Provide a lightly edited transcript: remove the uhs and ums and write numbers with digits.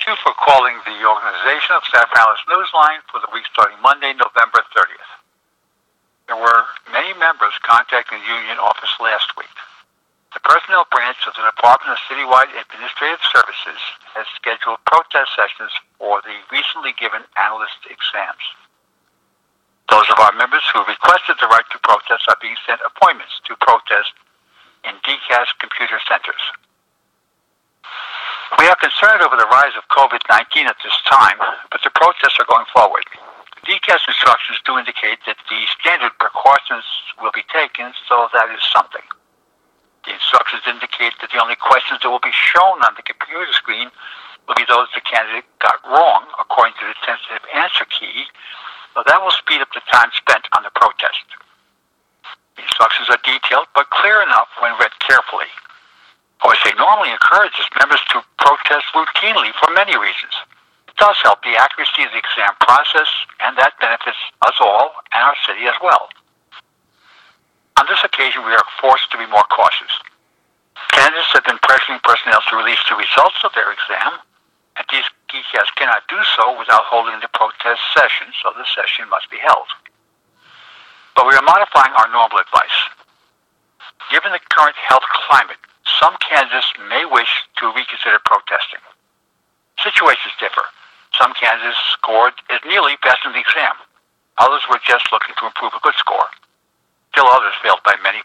Thank you for calling the Organization of Staff Analysts Newsline for the week starting Monday, November 30th. There were many members contacting the union office last week. The personnel branch of the Department of Citywide Administrative Services has scheduled protest sessions for the recently given analyst exams. Those of our members who requested the right to protest are being sent appointments to protest in DCAS computer centers. We are concerned over the rise of COVID-19 at this time, but the protests are going forward. The DCAS instructions do indicate that the standard precautions will be taken, so that is something. The instructions indicate that the only questions that will be shown on the computer screen will be those the candidate got wrong, according to the tentative answer key, so that will speed up the time spent on the protest. The instructions are detailed, but clear enough when read carefully. OSA normally encourages members to protest routinely for many reasons. It does help the accuracy of the exam process, and that benefits us all and our city as well. On this occasion, we are forced to be more cautious. Candidates have been pressuring personnel to release the results of their exam, and these DCAS cannot do so without holding the protest session, so the session must be held. But we are modifying our normal advice. Given the current health climate, some candidates may wish to reconsider protesting. Situations differ. Some candidates scored as nearly passing the exam. Others were just looking to improve a good score. Still others failed by many